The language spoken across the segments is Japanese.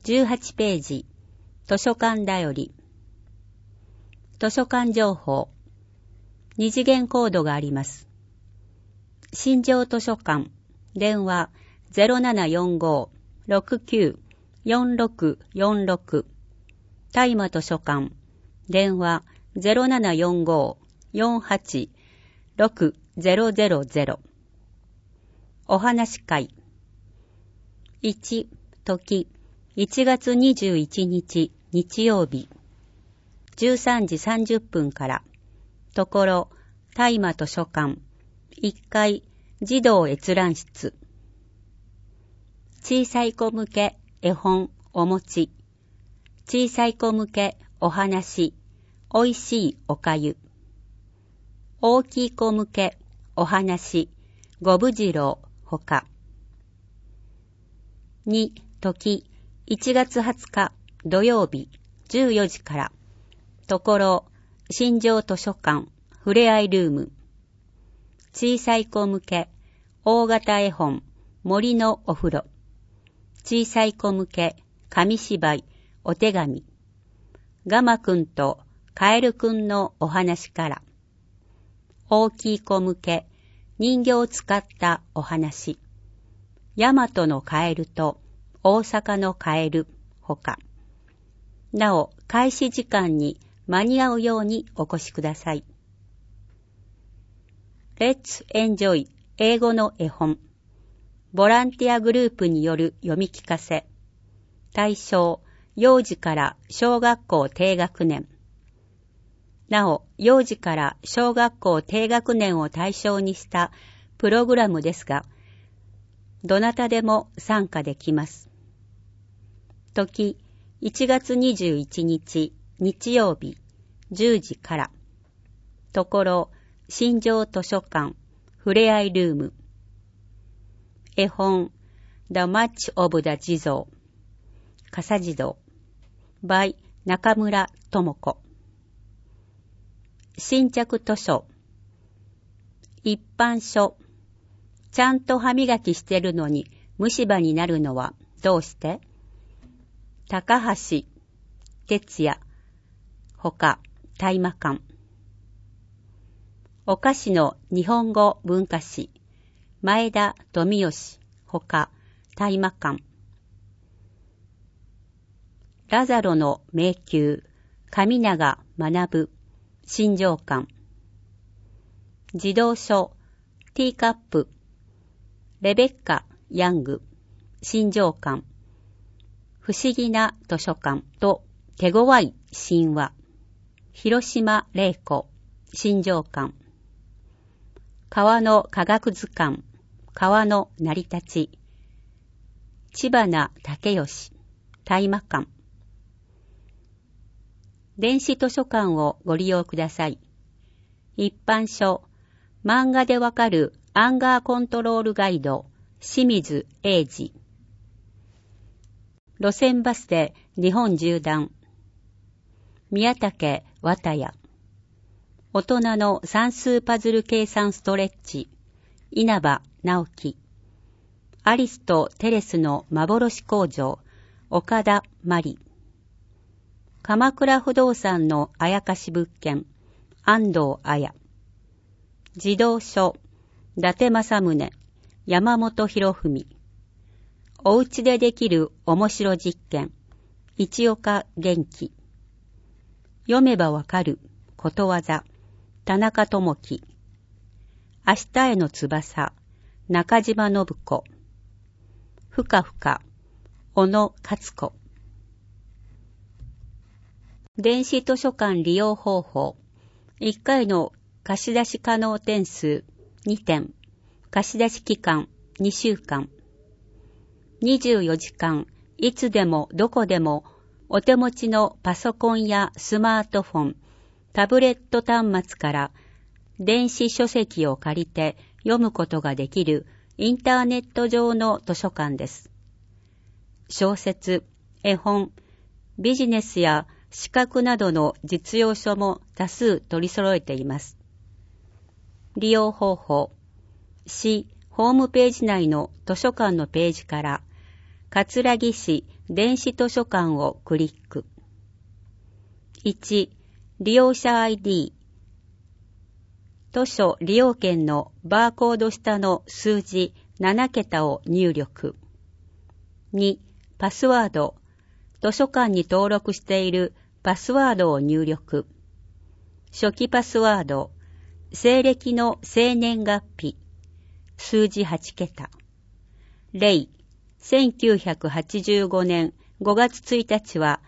18ページ、図書館だより。図書館情報。二次元コードがあります。新庄図書館、電話 0745-694646。大麻図書館、電話 0745-486000。お話会。1、時、1月21日日曜日、13時30分から、ところ、大麻図書館、1階、児童閲覧室。小さい子向け、絵本、お餅。小さい子向け、お話、おいしいおかゆ。大きい子向け、お話、ごぶじろう、ほか。2、時、1月20日土曜日14時から、ところ、新庄図書館、ふれあいルーム。小さい子向け、大型絵本、森のお風呂。小さい子向け、紙芝居、お手紙。ガマくんとカエルくんのお話から。大きい子向け、人形を使ったお話。大和のカエルと大阪のカエルほか。なお、開始時間に間に合うようにお越しください。Let's Enjoy 英語の絵本。ボランティアグループによる読み聞かせ。対象、幼児から小学校低学年。なお、幼児から小学校低学年を対象にしたプログラムですが、どなたでも参加できます。時、1月21日日曜日10時から。ところ、新庄図書館、ふれあいルーム。絵本、The Match of the 地蔵。笠地蔵。by 中村智子。新着図書。一般書。ちゃんと歯磨きしてるのに虫歯になるのはどうして？高橋哲也。ほか、大麻館。お菓子の日本語文化史。前田富義。ほか、大麻館。ラザロの迷宮。神永学。新庄館。児童書。ティーカップ。レベッカ・ヤング。新庄館。不思議な図書館と手強い神話。広島玲子。新庄館。川の科学図鑑。川の成り立ち。知花武義。大麻館。電子図書館をご利用ください。一般書。漫画でわかるアンガーコントロールガイド。清水英二。路線バスで日本縦断。宮武綿也。大人の算数パズル計算ストレッチ。稲葉直樹。アリスとテレスの幻工場。岡田真理。鎌倉不動産のあやかし物件。安藤彩。児童書。伊達政宗。山本博文。お家でできる面白実験。一岡元気。読めばわかることわざ。田中智樹。明日への翼。中島信子。ふかふか。小野勝子。電子図書館利用方法。1回の貸し出し可能点数2点。貸し出し期間2週間。24時間、いつでもどこでもお手持ちのパソコンやスマートフォン、タブレット端末から電子書籍を借りて読むことができるインターネット上の図書館です。小説、絵本、ビジネスや資格などの実用書も多数取り揃えています。利用方法。市ホームページ内の図書館のページから葛城市電子図書館をクリック。1、利用者 ID。図書利用券のバーコード下の数字7桁を入力。2、パスワード。図書館に登録しているパスワードを入力。初期パスワード。西暦の生年月日。数字8桁。例、1985年5月1日は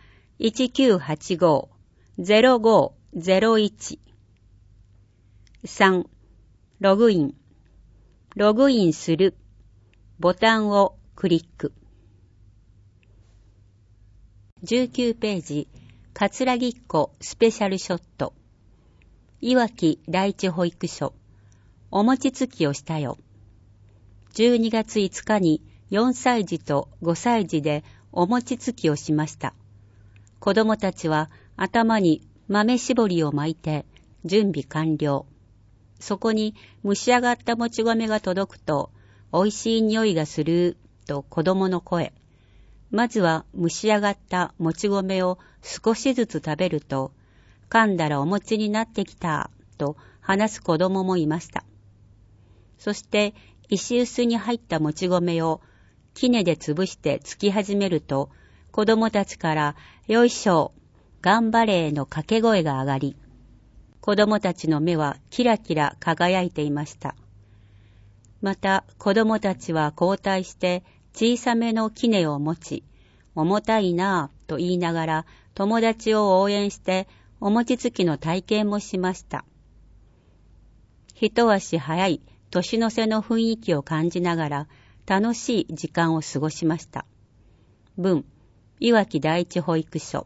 1985-0501。3. ログイン。ログインする。ボタンをクリック。19ページ、葛城っ子スペシャルショット。いわき第一保育所。お餅つきをしたよ。12月5日に4歳児と5歳児でお餅つきをしました。子供たちは頭に豆絞りを巻いて準備完了。そこに蒸し上がったもち米が届くと、美味しい匂いがすると子供の声。まずは蒸し上がったもち米を少しずつ食べると、噛んだらお餅になってきたと話す子供もいました。そして石臼に入ったもち米を杵で潰してつき始めると、子供たちからよいしょ、頑張れの掛け声が上がり、子供たちの目はキラキラ輝いていました。また子供たちは交代して小さめの杵を持ち、重たいなぁと言いながら友達を応援してお餅つきの体験もしました。一足早い年の瀬の雰囲気を感じながら楽しい時間を過ごしました。文、いわき第一保育所。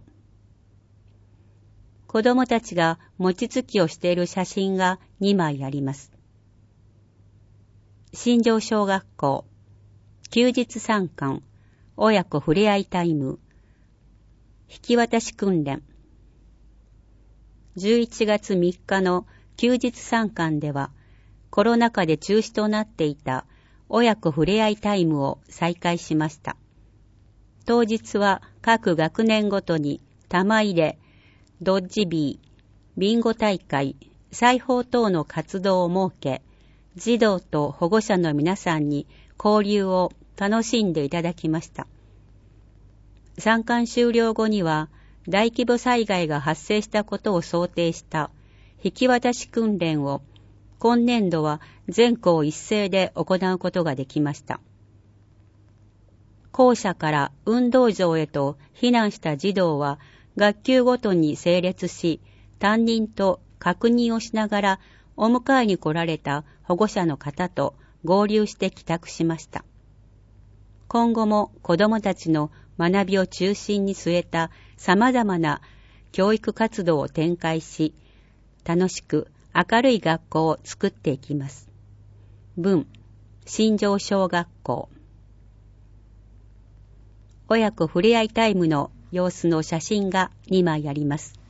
子供たちが餅つきをしている写真が2枚あります。新庄小学校、休日参観、親子ふれあいタイム、引き渡し訓練。11月3日の休日参観では、コロナ禍で中止となっていた親子ふれあいタイムを再開しました。当日は各学年ごとに玉入れ、ドッジビー、ビンゴ大会、裁縫等の活動を設け、児童と保護者の皆さんに交流を楽しんでいただきました。参観終了後には、大規模災害が発生したことを想定した引き渡し訓練を今年度は全校一斉で行うことができました。校舎から運動場へと避難した児童は学級ごとに整列し、担任と確認をしながらお迎えに来られた保護者の方と合流して帰宅しました。今後も子どもたちの学びを中心に据えた様々な教育活動を展開し、楽しく明るい学校を作っていきます。文、新庄小学校。親子ふれあいタイムの様子の写真が2枚あります。